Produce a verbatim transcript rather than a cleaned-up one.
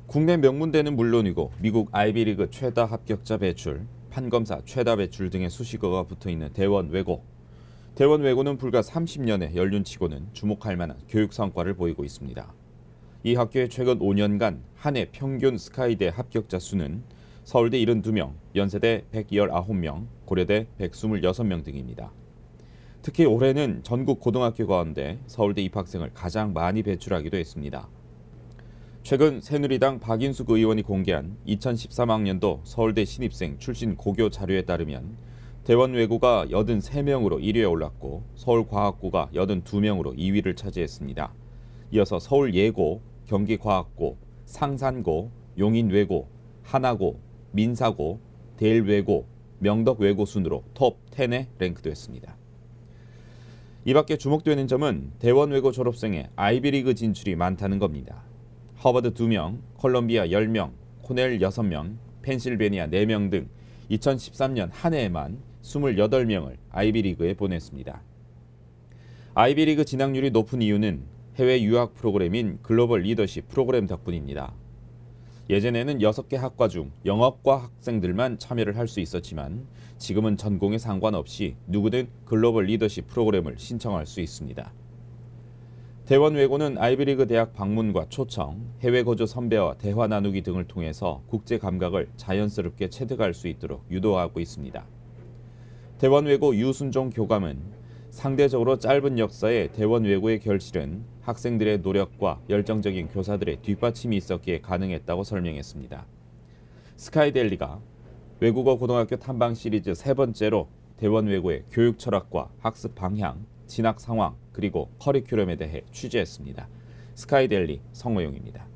국내 명문대는 물론이고 미국 아이비리그 최다 합격자 배출, 판검사 최다 배출 등의 수식어가 붙어있는 대원외고. 대원외고는 불과 삼십 년의 연륜치고는 주목할 만한 교육 성과를 보이고 있습니다. 이 학교의 최근 오 년간 한 해 평균 스카이대 합격자 수는 서울대 칠십이 명, 연세대 백십구 명, 고려대 백이십육 명 등입니다. 특히 올해는 전국 고등학교 가운데 서울대 입학생을 가장 많이 배출하기도 했습니다. 최근 새누리당 박인숙 의원이 공개한 이천십삼 학년도 서울대 신입생 출신 고교 자료에 따르면 대원외고가 팔십삼 명으로 일 위에 올랐고 서울과학고가 팔십이 명으로 이 위를 차지했습니다. 이어서 서울예고, 경기과학고, 상산고, 용인외고, 하나고, 민사고, 대일외고, 명덕외고 순으로 톱 십에 랭크됐습니다. 이 밖에 주목되는 점은 대원외고 졸업생의 아이비리그 진출이 많다는 겁니다. 하버드 두 명, 콜롬비아 십 명, 코넬 여섯 명, 펜실베니아 네 명 등 이천십삼 년 한 해에만 이십팔 명을 아이비리그에 보냈습니다. 아이비리그 진학률이 높은 이유는 해외 유학 프로그램인 글로벌 리더십 프로그램 덕분입니다. 예전에는 여섯 개 학과 중 영어과 학생들만 참여를 할 수 있었지만 지금은 전공에 상관없이 누구든 글로벌 리더십 프로그램을 신청할 수 있습니다. 대원외고는 아이비리그 대학 방문과 초청, 해외 거주 선배와 대화 나누기 등을 통해서 국제 감각을 자연스럽게 체득할 수 있도록 유도하고 있습니다. 대원외고 유순종 교감은 상대적으로 짧은 역사의 대원외고의 결실은 학생들의 노력과 열정적인 교사들의 뒷받침이 있었기에 가능했다고 설명했습니다. 스카이데일리가 외국어 고등학교 탐방 시리즈 세 번째로 대원외고의 교육 철학과 학습 방향, 진학 상황, 그리고 커리큘럼에 대해 취재했습니다. 스카이데일리 성호용입니다.